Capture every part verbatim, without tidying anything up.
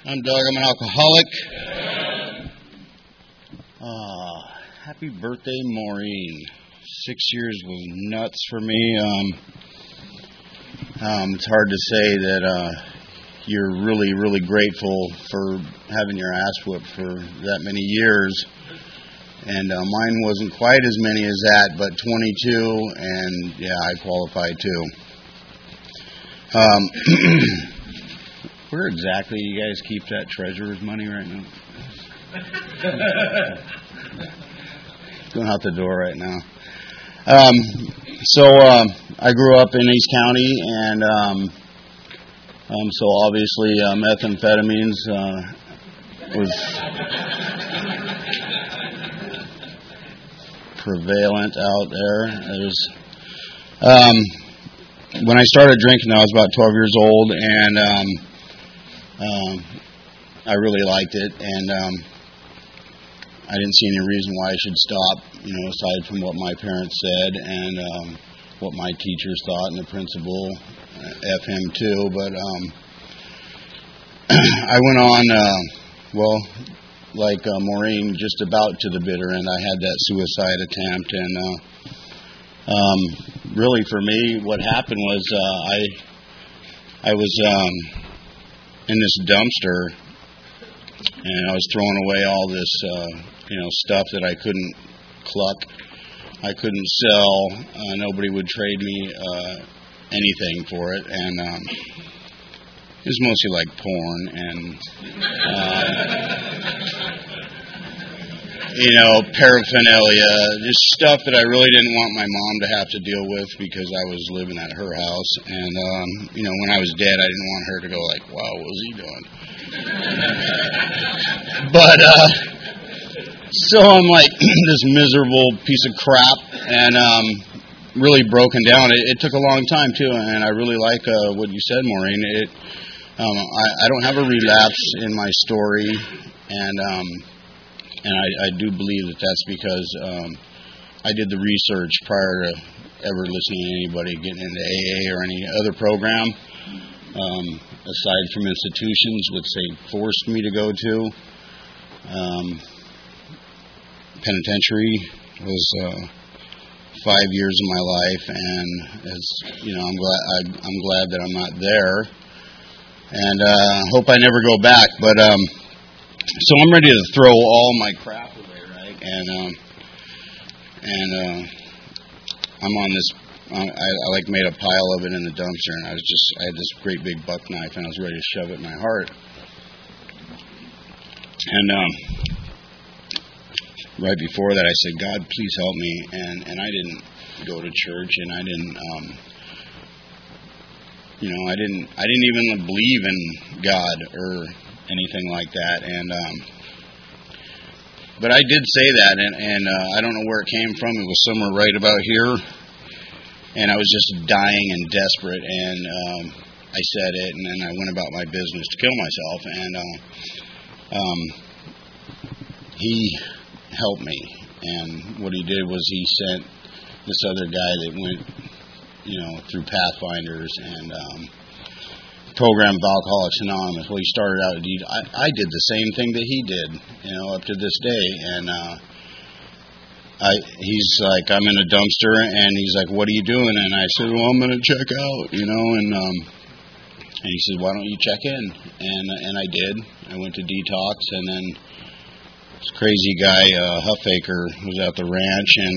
I'm Doug. I'm an alcoholic. Uh, happy birthday, Maureen. Six years was nuts for me. Um, um, it's hard to say that uh, you're really, really grateful for having your ass whooped for that many years. And uh, mine wasn't quite as many as that, but twenty-two, and yeah, I qualified too. Um, where exactly you guys keep that treasurer's money right now? Going out the door right now. Um, so um, I grew up in East County, and um, um, so obviously uh, methamphetamines uh, was prevalent out there. It was, um, when I started drinking, I was about twelve years old, and um, um, I really liked it, and um, I didn't see any reason why I should stop, you know, aside from what my parents said and um, what my teachers thought, and the principal, uh, F him too. But um, I went on, uh, well, like uh, Maureen, just about to the bitter end. I had that suicide attempt, and uh, um, really for me, what happened was uh, I I was um, in this dumpster, and I was throwing away all this, uh, you know, stuff that I couldn't cluck, I couldn't sell. Uh, nobody would trade me uh, anything for it, and um, it was mostly like porn and, uh, you know, paraphernalia, just stuff that I really didn't want my mom to have to deal with because I was living at her house. And, um, you know, when I was dead, I didn't want her to go like, wow, what was he doing? But, uh, so I'm like this miserable piece of crap, and um, really broken down. It, it took a long time, too, and I really like uh, what you said, Maureen. It, um, I, I don't have a relapse in my story, and um, and I, I do believe that that's because um, I did the research prior to ever listening to anybody getting into A A or any other program, um, aside from institutions which they forced me to go to. Um, penitentiary was uh, five years of my life, and as you know, I'm glad I, I'm glad that I'm not there, and uh, hope I never go back. But um, so I'm ready to throw all my crap away, right? And um, and uh, I'm on this. I, I like made a pile of it in the dumpster, and I was just I had this great big buck knife, and I was ready to shove it in my heart. And um, right before that, I said, God, please help me. And, and I didn't go to church, and I didn't, um, you know, I didn't, I didn't even believe in God or anything like that. And um, but I did say that, and, and uh, I don't know where it came from. It was somewhere right about here, and I was just dying and desperate. And um, I said it, and then I went about my business to kill myself. And uh, um, he helped me, and what he did was he sent this other guy that went, you know, through Pathfinders and um, program of Alcoholics Anonymous. Well, he started out. I, I did the same thing that he did, you know, up to this day. And uh, I, he's like, I'm in a dumpster, and he's like, what are you doing? And I said, well, I'm going to check out, you know, and um, and he said, why don't you check in? And and I did. I went to detox, and then this crazy guy, uh, Huffaker, was at the ranch, and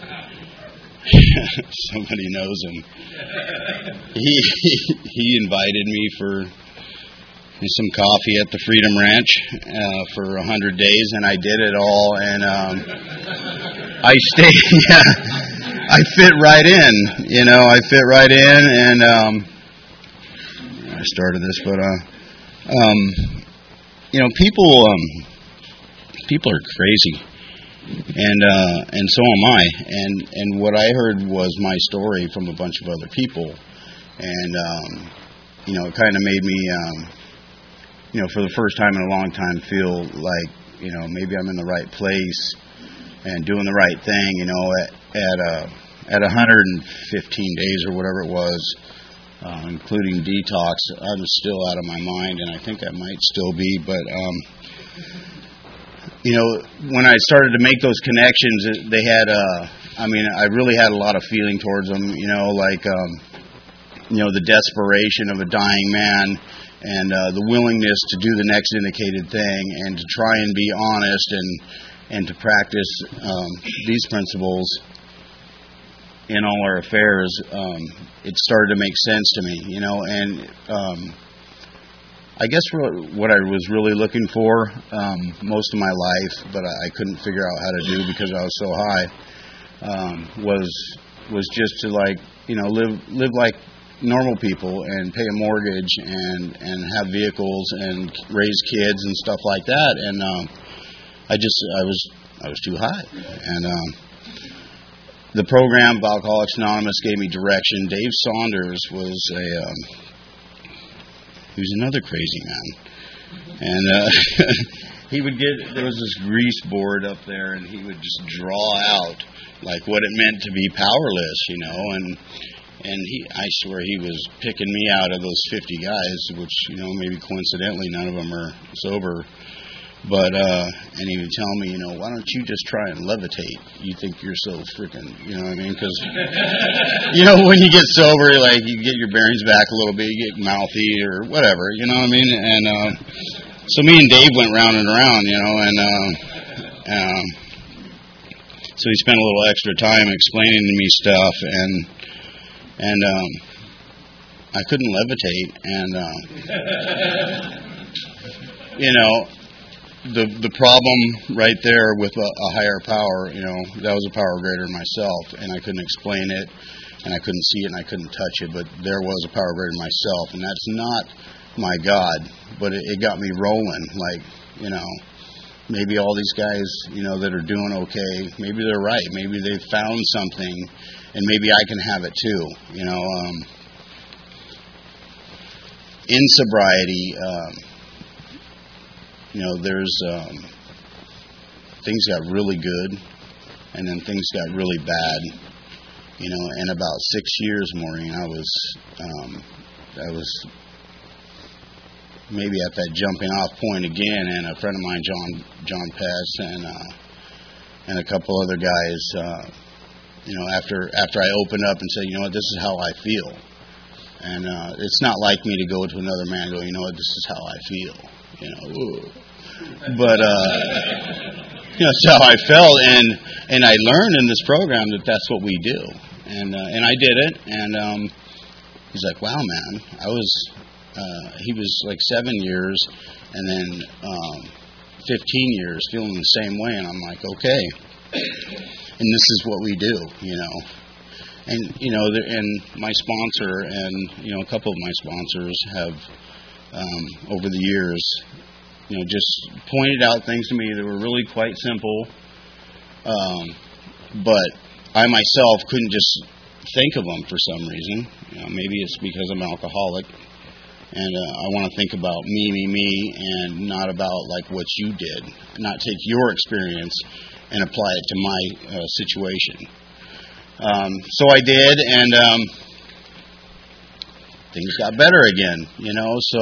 somebody knows him. He he invited me for some coffee at the Freedom Ranch uh, for a hundred days, and I did it all, and um, I stayed. Yeah, I fit right in. You know, I fit right in, and um, I started this, but uh, um, you know, people. Um, People are crazy, and uh, and so am I. And and what I heard was my story from a bunch of other people, and um, you know, it kind of made me, um, you know, for the first time in a long time, feel like, you know, maybe I'm in the right place and doing the right thing. You know, at at uh, at one hundred fifteen days or whatever it was, uh, including detox. I was still out of my mind, and I think I might still be. But um, you know, when I started to make those connections, they had. Uh, I mean, I really had a lot of feeling towards them. You know, like um, you know, the desperation of a dying man, and uh, the willingness to do the next indicated thing, and to try and be honest, and and to practice um, these principles in all our affairs. Um, it started to make sense to me, you know, and um, I guess what I was really looking for um, most of my life, but I couldn't figure out how to do because I was so high, um, was was just to, like, you know, live live like normal people and pay a mortgage and and have vehicles and raise kids and stuff like that. And um, I just I was I was too high, and um, the program of Alcoholics Anonymous gave me direction. Dave Saunders was a um, he was another crazy man, and uh, he would get there was this grease board up there, and he would just draw out like what it meant to be powerless, you know, and and he I swear he was picking me out of those fifty guys, which, you know, maybe coincidentally none of them are sober. But, uh, and he would tell me, you know, why don't you just try and levitate? You think you're so freaking, you know what I mean? Because, you know, when you get sober, like, you get your bearings back a little bit, you get mouthy or whatever, you know what I mean? And, uh, so me and Dave went round and around, you know, and, uh, um, so he spent a little extra time explaining to me stuff, and, and, um, I couldn't levitate, and, uh, you know, The the problem right there with a, a higher power, you know, that was a power greater than myself, and I couldn't explain it, and I couldn't see it, and I couldn't touch it, but there was a power greater than myself, and that's not my God, but it, it got me rolling, like, you know, maybe all these guys, you know, that are doing okay, maybe they're right, maybe they've found something, and maybe I can have it too, you know. Um, in sobriety, um, You know, there's um, things got really good, and then things got really bad. You know, and about six years, Maureen, I was, um, I was maybe at that jumping off point again. And a friend of mine, John John Pess, and uh, and a couple other guys, uh, you know, after after I opened up and said, you know what, this is how I feel, and uh, it's not like me to go to another man and go, you know what, this is how I feel. You know, ooh. But uh, you know, that's how I felt, and and I learned in this program that that's what we do, and uh, and I did it, and um, he's like, wow, man, I was, uh, he was like seven years, and then um, fifteen years feeling the same way, and I'm like, okay, and this is what we do, you know, and you know, the, and my sponsor and you know a couple of my sponsors have. Um, over the years, you know, just pointed out things to me that were really quite simple, um, but I myself couldn't just think of them for some reason. You know, maybe it's because I'm an alcoholic, and uh, I want to think about me, me, me, and not about like what you did. Not take your experience and apply it to my uh, situation. Um, so I did, and. Um, Things got better again, you know, so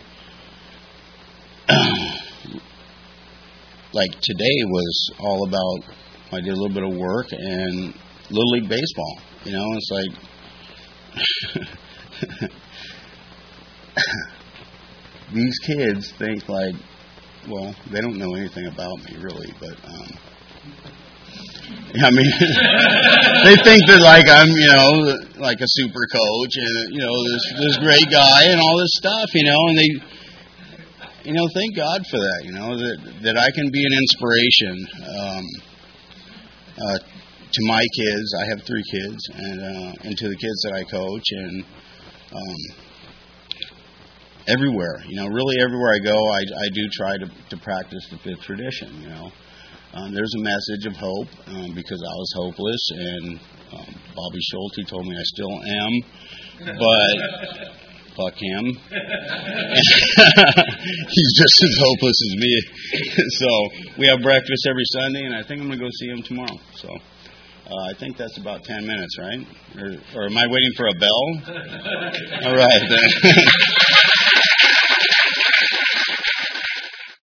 like today was all about, I did a little bit of work and Little League Baseball, you know, it's like these kids think like, well, they don't know anything about me really, but um I mean, they think that like I'm, you know, like a super coach and, you know, this this great guy and all this stuff, you know, and they, you know, thank God for that, you know, that that I can be an inspiration um, uh, to my kids. I have three kids, and uh, and to the kids that I coach, and um, everywhere, you know, really everywhere I go, I, I do try to, to practice the fifth tradition, you know. Um, there's a message of hope um, because I was hopeless, and um, Bobby Schulte told me I still am, but fuck him. He's just as hopeless as me. So we have breakfast every Sunday, and I think I'm going to go see him tomorrow. So Uh, I think that's about ten minutes, right? Or, or am I waiting for a bell? All right. Then.